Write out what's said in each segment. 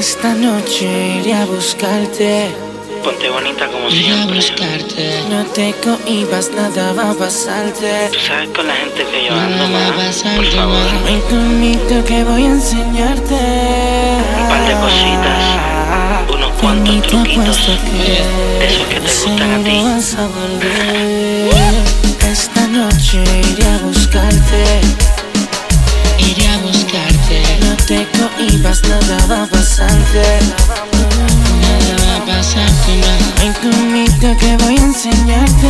Esta noche iré a buscarte. Ponte bonita como Iré a siempre. buscarte. No te cohibas, nada va a pasarte. Tú sabes con la gente que yo ando, Nada va a ma. Por pasarte, favor, ma. Ven conmigo que voy a enseñarte un par de cositas, unos cuantos Ven y te truquitos, apuesto que de esos que te gustan a ti. seguro vas a volver. Esta noche iré a buscarte. Iré a buscarte. No te cohibas, nada va a pasarte. Nada va a pasarte, ma. Ven conmigo que voy a enseñarte.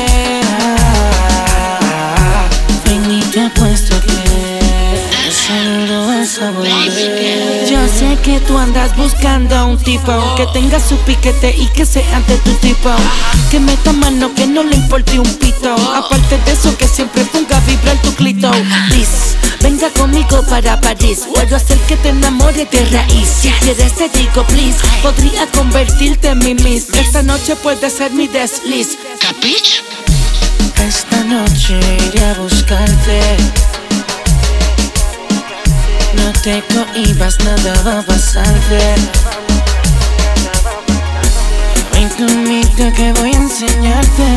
Ven y te apuesto que seguro vas a volver. Yo sé que tú andas buscando a un tipo que tenga su piquete y que sea de tu tipo, que meta mano, que no le importe un pito. Aparte de eso, que siempre ponga a vibrar tu clito. Please, venga conmigo para París. Puedo hacer que te enamores de raíz. Si quieres te digo please, podría convertirte en mi miss. Esta noche puede ser mi desliz. ¿Capich? Esta noche iré a buscarte. No te cohibas, nada va a pasarte. Ven conmigo que voy a enseñarte.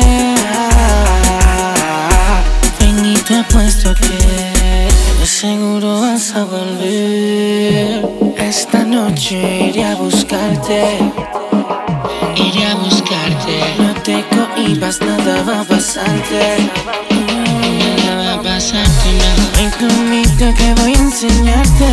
Ven y te apuesto que seguro vas a volver. Esta noche iré a buscarte. Iré a buscarte. No te cohibas, nada va a pasarte. Nada va a pasarte, no. Ven conmigo que voy a enseñarte.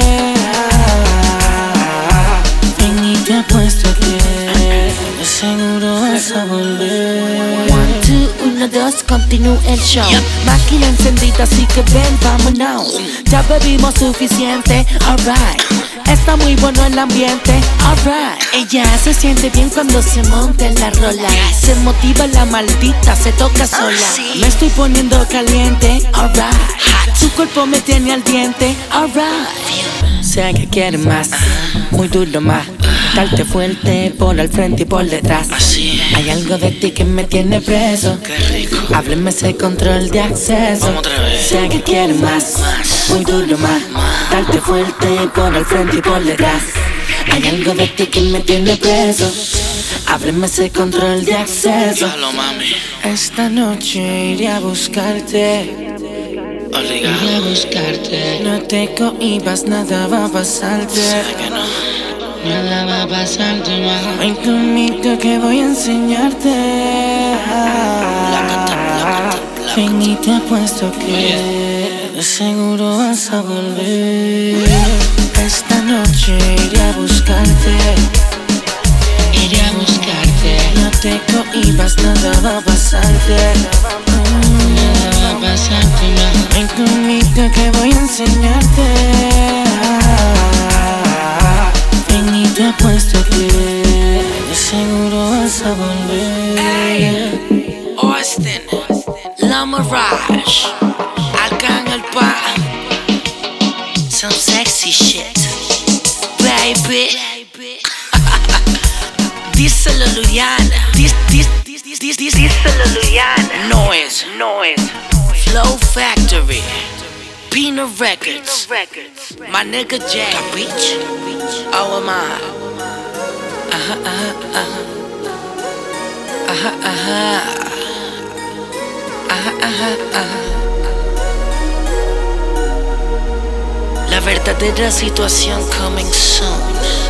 Ven y te apuesto que seguro vas a volver. 1, 2, 1, 2, continúa el show. Máquina encendida, así que ven, vámonos. Ya bebimos suficiente, alright. Está muy bueno el ambiente, alright. Ella se siente bien cuando se monta en la rola. Se motiva la maldita, se toca sola. Me estoy poniendo caliente, alright. Su cuerpo me tiene al diente, alright. Sé que quiere más, muy duro más. Darte fuerte por al frente y por detrás. Hay algo de ti que me tiene preso. Qué rico. Hábleme ese control de acceso. Vamos otra vez. Sé que quiere más, muy duro más. Darte fuerte por al frente y por detrás. Hay algo de ti que me tiene preso. Hábleme ese control de acceso. Déjalo, mami. Esta noche iré a buscarte. Obligado. Iré a buscarte. No te cohibas, nada va a pasarte. Sé que no. Nada va a pasarte, ma. Ven conmigo que voy a enseñarte. Ven y te apuesto que seguro vas a volver. Esta noche iré a buscarte. Iré a buscarte. No te cohibas, nada va a pasarte. Nada va a pasarte, ma. Ven conmigo que voy a enseñarte. Ven y te apuesto que seguro vas a volver. Hey, Austin, La Mirage, Arcángel Pa, some sexy shit, baby. Díselo, Luyana. Díselo, Luyana. No es. Flow Factory, Pino Records, my nigga Jay. Capich? Oh, am I? La verdadera situación coming soon.